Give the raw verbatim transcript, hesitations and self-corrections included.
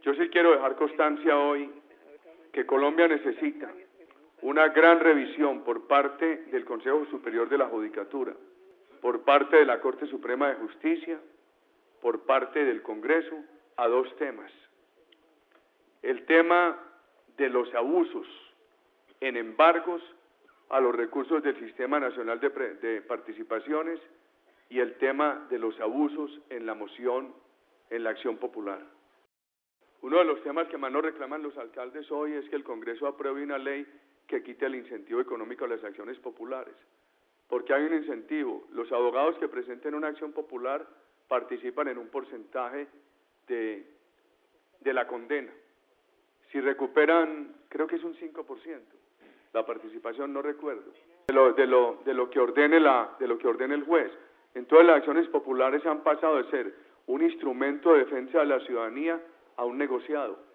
Yo sí quiero dejar constancia hoy que Colombia necesita una gran revisión por parte del Consejo Superior de la Judicatura, por parte de la Corte Suprema de Justicia, por parte del Congreso, a dos temas. El tema de los abusos en embargos a los recursos del Sistema Nacional de, de Participaciones y el tema de los abusos en la moción, en la acción popular. Uno de los temas que más nos reclaman los alcaldes hoy es que el Congreso apruebe una ley que quite el incentivo económico a las acciones populares. Porque hay un incentivo. Los abogados que presenten una acción popular participan en un porcentaje de, de la condena. Si recuperan, creo que es un cinco por ciento, la participación, no recuerdo, de lo, de lo, de lo que ordene la, de lo que ordene el juez. Entonces las acciones populares han pasado de ser un instrumento de defensa de la ciudadanía a un negociado.